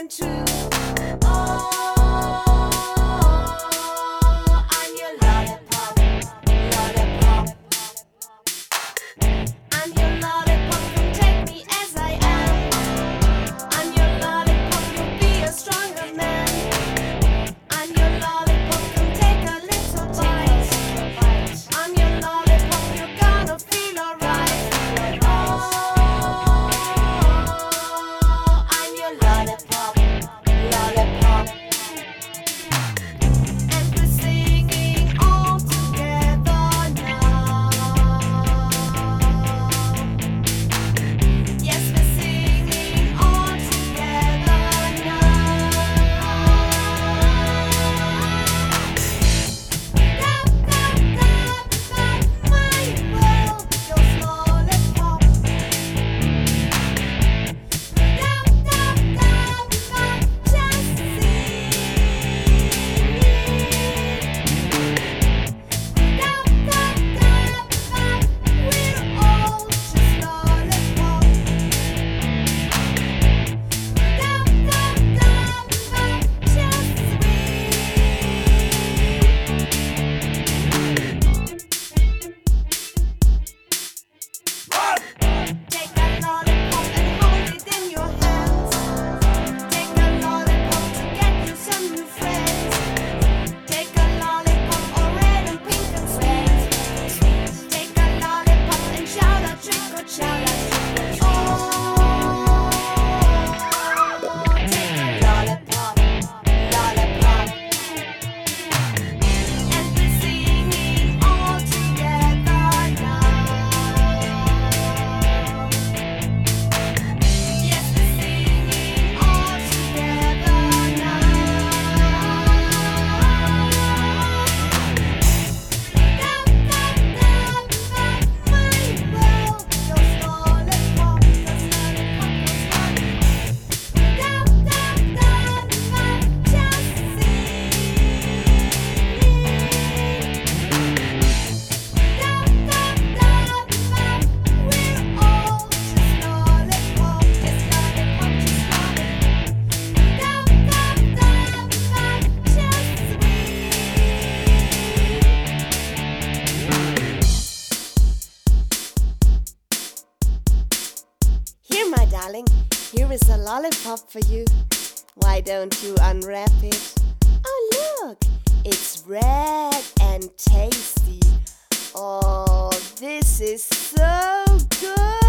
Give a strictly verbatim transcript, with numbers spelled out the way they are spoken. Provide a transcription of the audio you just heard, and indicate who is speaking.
Speaker 1: and true. Oh, I'm your lollipop, lollipop. I'm your lollipop, come take me as I am. I'm your lollipop, you'll be a stronger man. I'm your lollipop, come take a little bite. I'm your lollipop, you're gonna feel alright. Oh, I'm your lollipop, lollipop. And we're singing all together now. Yes, we're singing all together now. Tap, tap, tap, tap my world, your lollipop. Tap, tap, tap, tap, just see. Tap, tap, tap, tap, we're all just lollipop. Tap, tap, tap, tap, just Take a lollipop and hold it in your hands. Take a lollipop to get you some new friends. Take a lollipop, all red and pink and sweet. Take a lollipop and shout out trick or shout out trick or treat. Oh, take a lollipop, lollipop. And we're singing all together now. Yes, we're singing all together now. Tap, tap, tap, tap my world, your lollipop, your lollipop, your lollipop. Tap, tap, tap, tap, just see. Tap, tap, tap, tap, we're all just lollipop, just lollipop, just lollipop. Tap, tap, tap, tap, just sweet. Here, my darling, here is a lollipop for you. Why don't you unwrap it? Oh, look, it's red and tasty. Oh, this is so good.